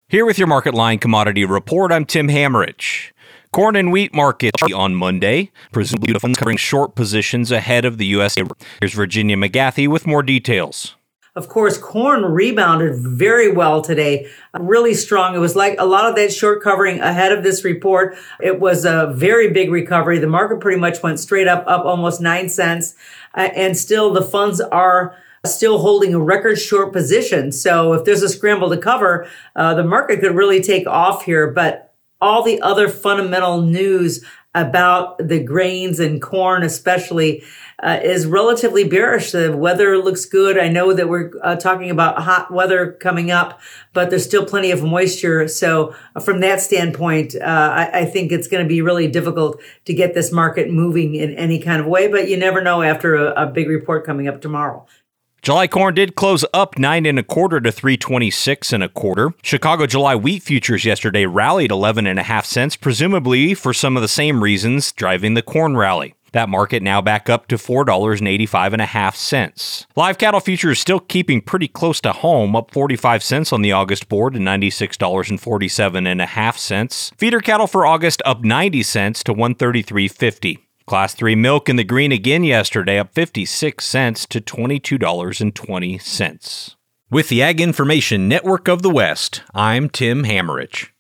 Here with your Market Line Commodity Report, I'm Tim Hammerich. Corn and wheat market on Monday, presumably the funds covering short positions ahead of the U.S. Here's Virginia McGathey with more details. Of course, corn rebounded very well today, really strong. It was like a lot of that short covering ahead of this report. It was a very big recovery. The market pretty much went straight up almost 9 cents. And still the funds are still holding a record short position. So if there's a scramble to cover, the market could really take off here. But all the other fundamental news about the grains and corn especially is relatively bearish. The weather looks good. I know that we're talking about hot weather coming up, but there's still plenty of moisture. So from that standpoint, I think it's going to be really difficult to get this market moving in any kind of way. But you never know after a big report coming up tomorrow. July corn did close up 9 1/4 to 326 1/4. Chicago July wheat futures yesterday rallied 11 1/2 cents, presumably for some of the same reasons driving the corn rally. That market now back up to $4.85 1/2. Live cattle futures still keeping pretty close to home, up 45 cents on the August board to $96.47 1/2. Feeder cattle for August up 90 cents to $133.50. Class 3 milk in the green again yesterday, up 56 cents to $22.20. With the Ag Information Network of the West, I'm Tim Hammerich.